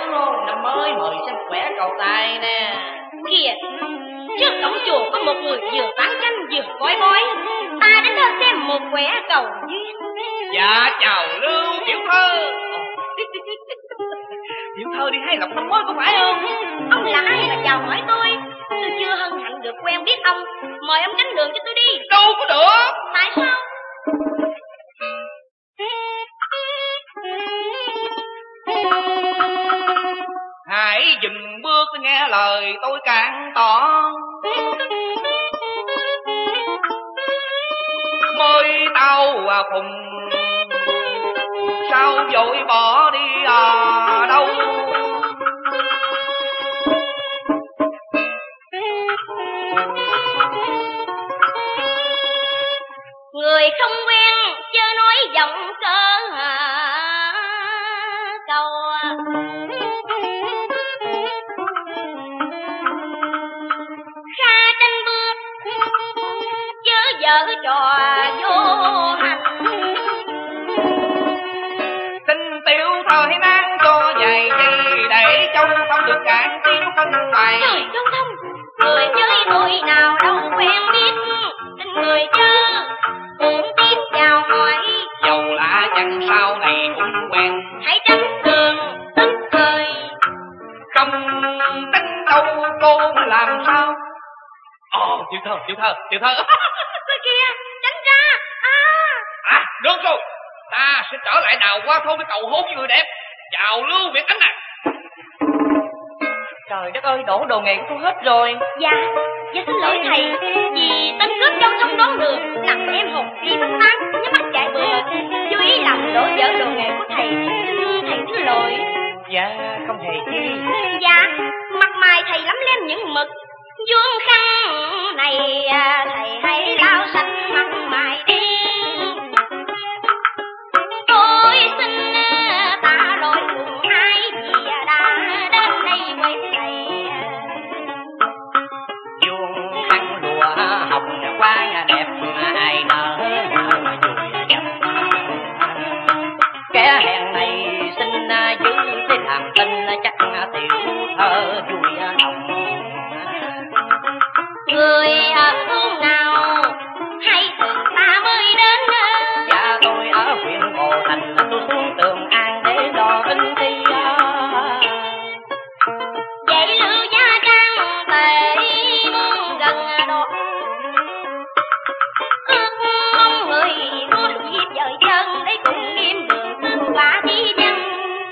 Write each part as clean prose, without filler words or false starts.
tướng hôn năm mới mời xem khỏe cầu tài nè. Kìa, trước cổng chùa có một người vừa bán chanh vừa gói bói, ta đến đó xem một khỏe cầu duyên. Dạ chào Lưu tiểu thơ. Tiểu thơ đi hay lộc năm mới có phải không? Ông là ai mà chào hỏi tôi chưa hân hạnh được quen biết ông. Mời ông tránh đường cho tôi đi. Đâu có được. Tại sao? Hãy dừng bước nghe lời tôi cạn tỏ. Mới tao phùng sao vội bỏ đi đâu. Người không quen chớ nói giọng cơ cầu. Ra tranh bước chớ vợ trò vô hành. Xin tiểu thơ hãy mang cho vài giây để châu không được cạn tiếng phân bài. Trời Châu Thông, người với tôi nào đâu quen biết, xin người chớ cũng tiếp chào hỏi. Dầu lạ chẳng sau này cũng quen, Hãy tránh đường tức cười. không tính đâu cô làm sao. Tiểu thơ Tôi kia, tránh ra. được rồi, ta sẽ trở lại đào qua thôn với cầu hôn với người đẹp. Chào Lưu Việt Ánh này. Trời đất ơi, đổ đồ nghề của tôi hết rồi. Dạ xin lỗi thầy, vì tên cướp Châu Thông đón đường làm em hồn đi bất tán, nhắm mắt chạy bừa, vô ý làm đổ vỡ đồ nghề của thầy. Xin thầy thứ lỗi. Dạ không hề chi. Dạ, mặt mày thầy lắm lem những mực vuông khăn này, thầy hãy lau sạch mặt mày đi. Tôi xin tạ lỗi cùng ai vì đã đến đây quay thầy. Vuông khăn lụa hồng quá đẹp ai nở vui đẹp. Kẻ hẹn này xin giữ để làm tình chắc tiểu thơ vui lòng. Người ở phương nào hay từ ta mới đến? Dạ tôi ở huyện Hồ Thành, tôi xuống Tường An để đo binh thi. Vậy Lưu Gia Trang tệ muôn gần đột, ước mong người có dịp dời chân để cùng nghiêm đường tương quả đi nhân.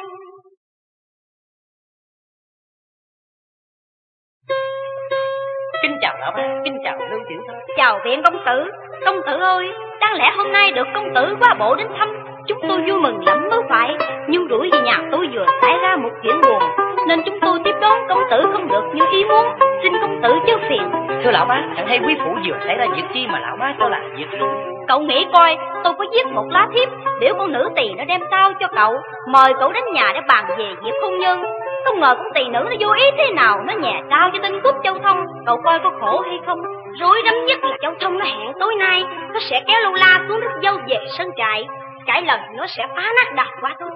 Kính chào lão bá, kính chào Lưu tiểu thơ. Chào viện công tử. Công tử ơi, đáng lẽ hôm nay được công tử qua bộ đến thăm, chúng tôi vui mừng lắm mới phải. Nhưng đuổi về nhà tôi vừa xảy ra một chuyện buồn, nên chúng tôi tiếp đón công tử không được như ý muốn. Xin công tử chớ phiền. Thưa lão bá, chẳng hay quý phủ vừa xảy ra việc chi mà lão bá cho làm việc luôn. Cậu nghĩ coi, tôi có viết một lá thiếp biểu con nữ tỳ nó đem trao cho cậu, mời cậu đến nhà để bàn về việc hôn nhân. Không ngờ con tỳ nữ nó vô ý thế nào, nó nhè trao cho tên cướp Châu Thông. Cậu coi có khổ hay không? Rối rắm nhất là Châu Thông nó hẹn tối nay nó sẽ kéo Lâu La xuống rước dâu về sân trại. Cãi lần nó sẽ phá nát đào qua thôi.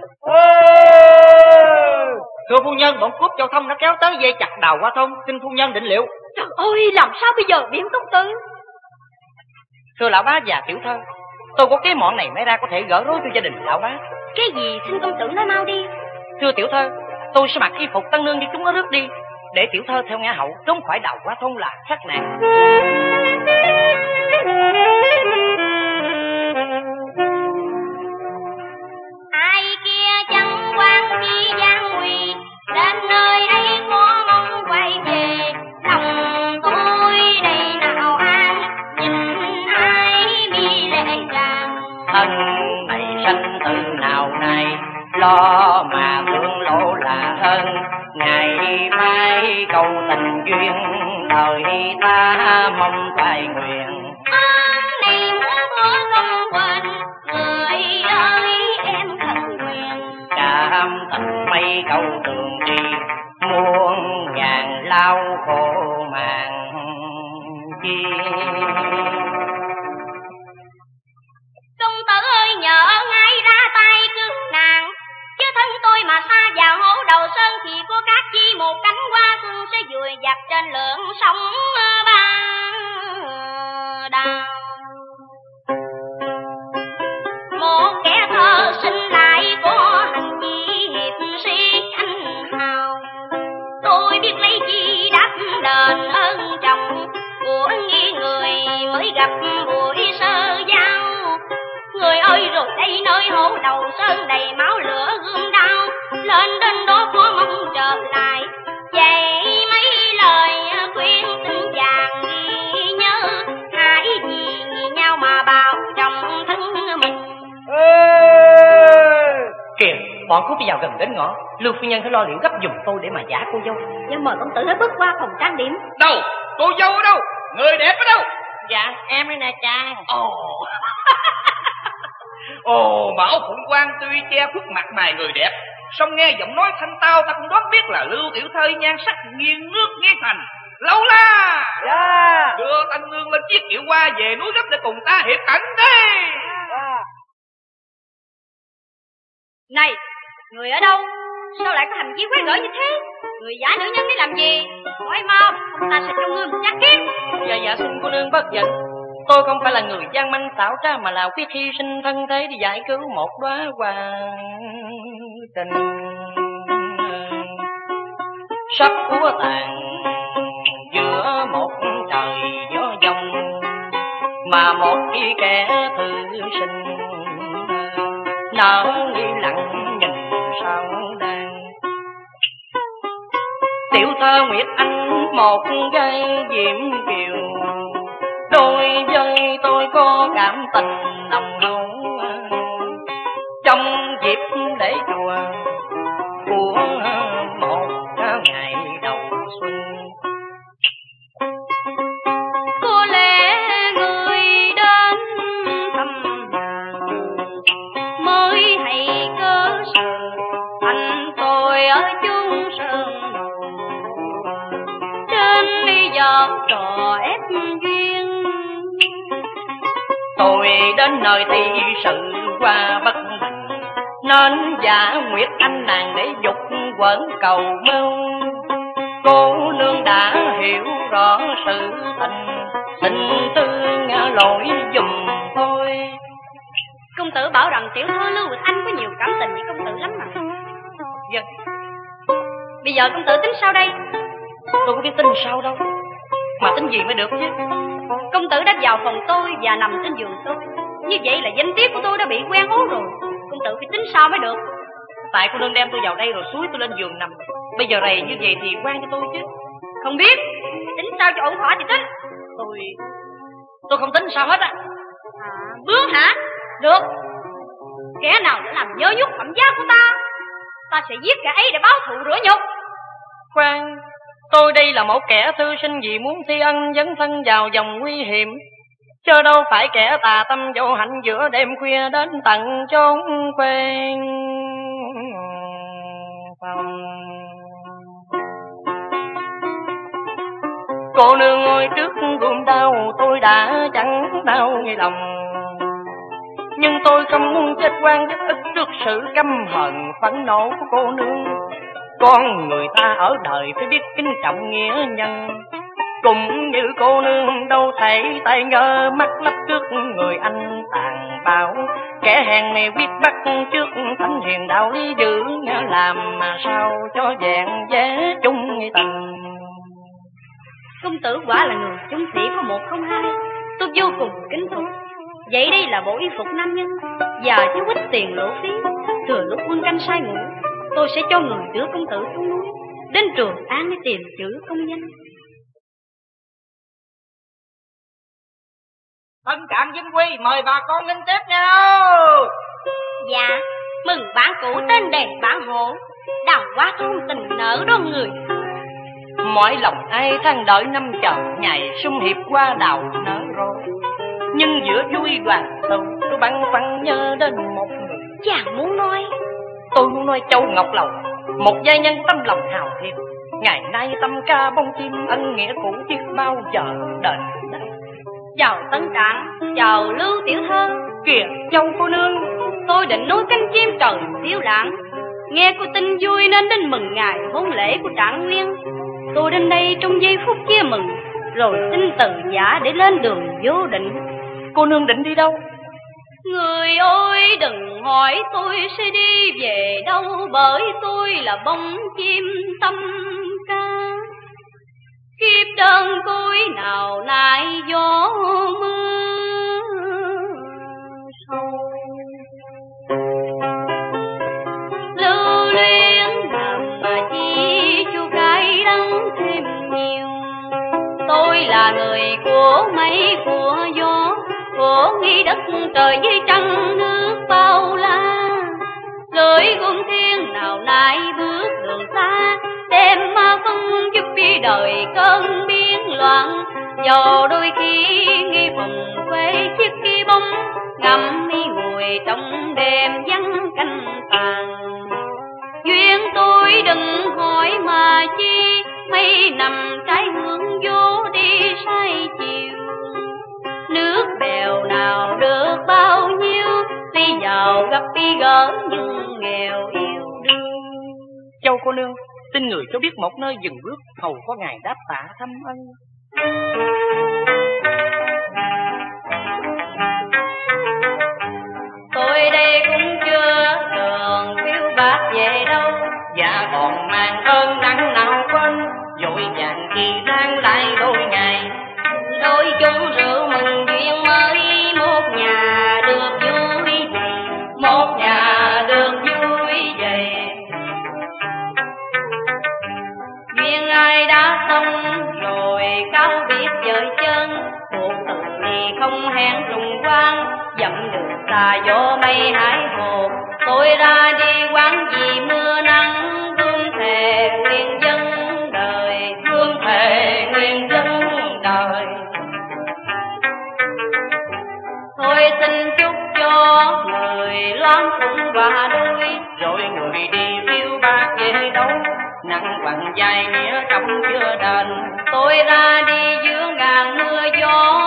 Thưa phu nhân, bọn cướp Châu Thông đã kéo tới dây chặt đào qua thôn, xin phu nhân định liệu. Trời ơi, làm sao bây giờ biện công tử? Thưa lão bá và tiểu thơ, tôi có cái mọn này mới ra có thể gỡ rối cho gia đình lão bá. Cái gì xin công tử nói mau đi. Thưa tiểu thơ, tôi sẽ mặc y phục tân nương đi chúng nó rước đi, để tiểu thơ theo nghe hậu trốn khỏi đào qua thôn là khắc nạn. Ai kia chẳng quan chi gian nguy, đến nơi đây có mong quay về. Lòng tôi đây nào an, nhìn ai mi lệ tràn. Thân này sanh từ nào này, lo mà thương lộ là hơn. Ngày mai cầu tình duyên, thời ta mong toại nguyện. Này muốn có không quên, người ơi em khẩn nguyện. Cảm tình mấy câu tường tri, muôn ngàn lao khổ màng chi. Công tử ơi nhờ ngay ra tay cướp nàng, chứ thân tôi mà xa vào hố đầu sơn thì trên lượng sông ba đào. Một kẻ thơ sinh lại có hành vi hiệp sĩ anh hào, tôi biết lấy chi đáp đền ơn chồng của nghi người mới gặp buổi sơ giao. Người ơi rồi đây nơi hố đầu sơn đầy máu lửa gươm đao, lên đến đó có mong trở lại vậy mấy lời khuyên tình chàng ghi nhớ, hãy vì nhau mà bảo trọng thân mình. Kìa, bọn cướp vào gần đến ngõ, Lưu phu nhân phải lo liệu gấp giùm tôi để mà giả cô dâu. Nhưng mời công tử hãy bước qua phòng trang điểm. Đâu? Cô dâu ở đâu? Người đẹp ở đâu? Dạ, em đây nè cha. Ồ, Bảo Phụng Quan tuy che khuất mặt mày người đẹp, song nghe giọng nói thanh tao ta cũng đoán biết là Lưu tiểu thơ nhan sắc nghiêng nước nghiêng thành. Lâu la! Dạ. Đưa Tân Nương lên chiếc kiệu qua về núi gấp để cùng ta hiệp cảnh đi. Này, người ở đâu? Sao lại có hành vi quái gở như thế? Người giả nữ nhân đi làm gì? Nói mau, không ta sẽ cho ngươi một nhát kiếm. Dạ, xin cô nương bất giận. Tôi không phải là người gian manh xảo trá, mà là quyết hy sinh thân thế để giải cứu một đóa hoa tình sắp úa tàn giữa một trời gió giông, mà một khi kẻ thư sinh nở nghĩ lặng nhìn sao đang. Tiểu thơ Nguyệt Anh một gái diễm kiều, đôi với tôi có cảm tình nồng hậu. Trong dịp lễ chùa của một ngày đầu xuân, có lẽ người đến thăm mới hay cớ sự anh tôi ở chung sơn đến bây giờ trò ép duyên. Tôi đến nơi thì sự qua bất bình, nên giả Nguyệt Anh nàng để dục quẩn cầu mưu. Cô nương đã hiểu rõ sự tình, tình tư lỗi dùm thôi. Công tử bảo rằng tiểu thơ Lưu Nguyệt Anh có nhiều cảm tình với công tử lắm mà. Vâng. Bây giờ công tử tính sao đây? Tôi có biết tính sao đâu, mà tính gì mới được chứ. Công tử đã vào phòng tôi và nằm trên giường tôi, như vậy là danh tiếng của tôi đã bị quen hố rồi. Công tử phải tính sao mới được. Tại cô nương đem tôi vào đây rồi xúi tôi lên giường nằm, bây giờ này như vậy thì quan cho tôi chứ. Không biết, tính sao cho ổn thỏa thì tính. Tôi không tính sao hết á. Bướng hả? Được. Kẻ nào đã làm nhớ nhúc phẩm giá của ta, ta sẽ giết kẻ ấy để báo thù rửa nhục. Khoan, tôi đây là một kẻ thư sinh vì muốn thi ân dấn thân vào dòng nguy hiểm, chứ đâu phải kẻ tà tâm vô hạnh giữa đêm khuya đến tận chốn quen phòng. Cô nương ngồi trước gươm đau, tôi đã chẳng đau ngay lòng, nhưng tôi không muốn chết oan chết ức trước sự căm hận phẫn nộ của cô nương. Con người ta ở đời phải biết kính trọng nghĩa nhân, cũng như cô nương đâu thể tay ngơ mắt lấp trước người anh tàn bạo. Kẻ hèn này biết bắt trước thánh hiền đạo lý giữ, làm mà sao cho vẹn vé chung tình. Công tử quả là người trung sĩ có 102, tôi vô cùng kính phục. Vậy đây là bộ y phục nam nhân và chú ít tiền lộ phí. Thừa lúc quân canh sai ngủ, tôi sẽ cho người đưa công tử xuống núi đến Trường An để tìm chữ công danh. Tân Cảng Vinh Quy mời bà con lên tiếp nhau. Dạ, mừng bản cũ tên đèn bản hộ, đào hoa thôn tình nở đón người. Mọi lòng ai than đợi năm chờ ngày sum hiệp qua đào nở rồi, nhưng giữa vui đoàn tụ tôi băn khoăn nhớ đến một người. Chàng muốn nói? Tôi muốn nói Châu Ngọc Lầu, một giai nhân tâm lòng hào hiệp, ngày nay tâm ca bông chim ân nghĩa cũ biết bao giờ đền đáp. Chào Tân Cảng, chào Lưu tiểu thơ. Kìa Châu cô nương, tôi định nuôi cánh chim trời phiêu lãng, nghe cô tin vui nên đến mừng ngày hôn lễ của Trạng Nguyên. Tôi đến đây trong giây phút chia mừng, rồi xin từ giả để lên đường vô định. Cô nương định đi đâu? Người ơi đừng hỏi tôi sẽ đi về đâu, bởi tôi là bóng chim tâm ca. Kiếp đơn côi nào lại gió mưa sâu, lưu luyến làm mà chi cho cái đắng thêm nhiều. Tôi là người của mây của gió, của nghi đất trời với trăng nước bao la. Lưỡi gươm thiên nào lại bước đường xa, đem ma phân giúp đi đời cơn biến loạn. Dầu đôi khi nghi vùng quê chiếc kia bóng, ngắm mi ngồi trong đêm vắng canh tàn. Duyên tôi đừng hỏi mà chi, mây nằm trái hướng vô đi sai chiều. Nước bèo nào được bao nhiêu, đi giàu gặp đi gỡ nhưng nghèo yêu đương. Châu cô nương, xin người cho biết một nơi dừng bước, hầu có ngài đáp tạ thăm ân. Tôi đây cũng chưa đường phiêu bạc về đâu, Dạ còn mang ơn nắng nào quên, vội vàng khi đang lại đôi ngày. đôi chung rượu mừng duyên mới, một nhà được vui về, Một nhà được vui về. duyên ai đã xong rồi cáo biệt dời chân. Cuộc tình thì không hẹn trùng quang, dặm đường xa gió mây hải hồ. Tôi ra đi quán vì mưa nắng, gương thề nguyên dân đời, Hương thề nguyên dân đời. thôi xin chúc cho người loan phụng và đôi. Rồi người đi phiêu bạc về đâu, nắng quằn dài nghĩa trong chưa đền. Tôi ra đi giữa ngàn mưa gió,